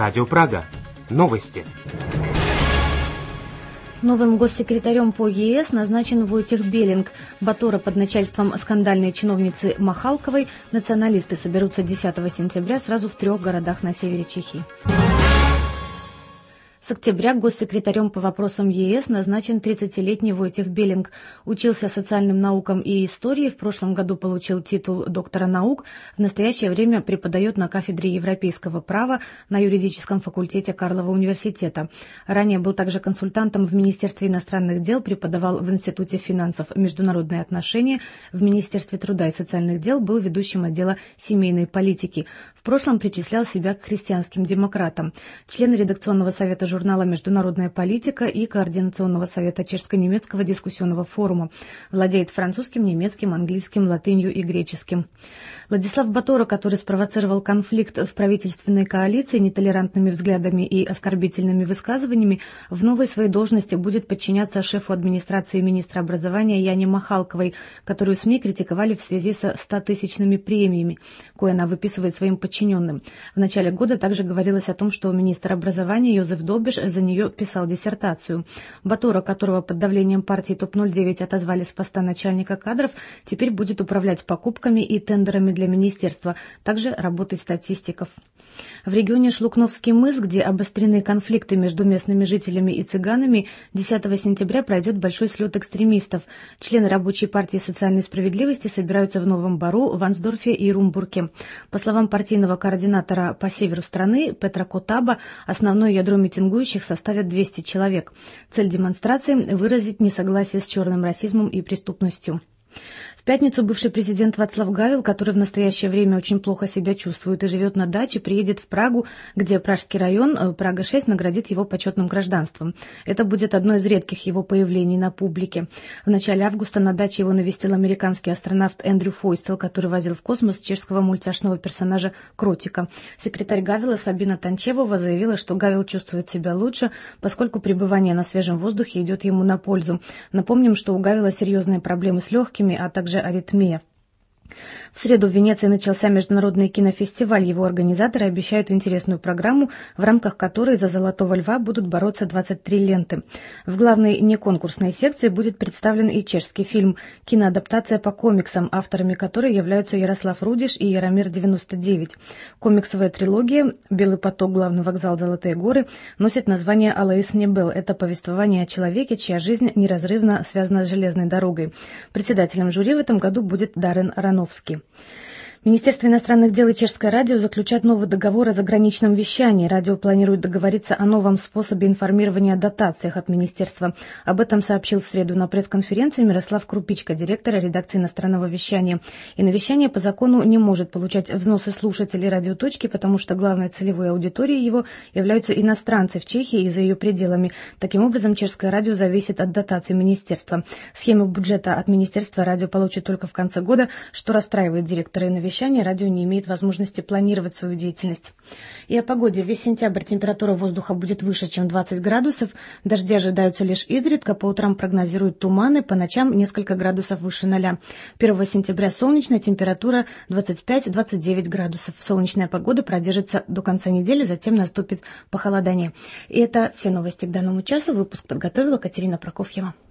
Радио Прага. Новости. Новым госсекретарем по ЕС назначен Войтех Беллинг. Батора под начальством скандальной чиновницы Махалковой. Националисты соберутся 10 сентября сразу в 3 городах на севере Чехии. С октября госсекретарем по вопросам ЕС назначен 30-летний Войтех Беллинг. Учился социальным наукам и истории, в прошлом году получил титул доктора наук, в настоящее время преподает на кафедре европейского права на юридическом факультете Карлова университета. Ранее был также консультантом в Министерстве иностранных дел, преподавал в Институте финансов международные отношения, в Министерстве труда и социальных дел был ведущим отдела семейной политики. В прошлом причислял себя к христианским демократам. Член редакционного совета журнала «Международная политика» и Координационного совета Чешско-немецкого дискуссионного форума. Владеет французским, немецким, английским, латынью и греческим. Владислав Батора, который спровоцировал конфликт в правительственной коалиции нетолерантными взглядами и оскорбительными высказываниями, в новой своей должности будет подчиняться шефу администрации министра образования Яне Махалковой, которую СМИ критиковали в связи со 100-тысячными премиями, кое она выписывает своим подчиненным. В начале года также говорилось о том, что министр образования Йозеф Добиш за нее писал диссертацию. Батора, которого под давлением партии ТОП-09 отозвали с поста начальника кадров, теперь будет управлять покупками и тендерами для министерства, также работой статистиков. В регионе Шлукновский мыс, где обострены конфликты между местными жителями и цыганами, 10 сентября пройдет большой слет экстремистов. Члены Рабочей партии социальной справедливости собираются в Новом Бору, Вансдорфе и Румбурге. По словам партийного координатора по северу страны Петра Котаба, основное ядро митингующих составят 200 человек. Цель демонстрации – выразить несогласие с черным расизмом и преступностью. В пятницу бывший президент Вацлав Гавел, который в настоящее время очень плохо себя чувствует и живет на даче, приедет в Прагу, где Пражский район, Прага-6, наградит его почетным гражданством. Это будет одно из редких его появлений на публике. В начале августа на даче его навестил американский астронавт Эндрю Фойстел, который возил в космос чешского мультяшного персонажа Кротика. Секретарь Гавела Сабина Танчевова заявила, что Гавел чувствует себя лучше, поскольку пребывание на свежем воздухе идет ему на пользу. Напомним, что у Гавела серьезные проблемы с легкими, а также аритмия. В среду в Венеции начался международный кинофестиваль. Его организаторы обещают интересную программу, в рамках которой за «Золотого льва» будут бороться 23 ленты. В главной неконкурсной секции будет представлен и чешский фильм, киноадаптация по комиксам, авторами которой являются Ярослав Рудиш и Яромир-99. Комиксовая трилогия «Белый поток. Главный вокзал. Золотые горы» носит название «Алаис Небел». Это повествование о человеке, чья жизнь неразрывно связана с железной дорогой. Председателем жюри в этом году будет Даррен Аронофский. Министерство иностранных дел и Чешское радио заключат новый договор о заграничном вещании. Радио планирует договориться о новом способе информирования о дотациях от министерства. Об этом сообщил в среду на пресс-конференции Мирослав Крупичка, директор редакции иностранного вещания. И навещание по закону не может получать взносы слушателей радиоточки, потому что главной целевой аудиторией его являются иностранцы в Чехии и за ее пределами. Таким образом, Чешское радио зависит от дотаций министерства. Схему бюджета от министерства радио получит только в конце года, что расстраивает директора навещания. Радио не имеет возможности планировать свою деятельность. И о погоде. Весь сентябрь температура воздуха будет выше, чем 20 градусов. Дожди ожидаются лишь изредка. По утрам прогнозируют туманы, по ночам несколько градусов выше 0. 1 сентября солнечная температура 25-29 градусов. Солнечная погода продержится до конца недели, затем наступит похолодание. И это все новости к данному часу. Выпуск подготовила Катерина Прокофьева.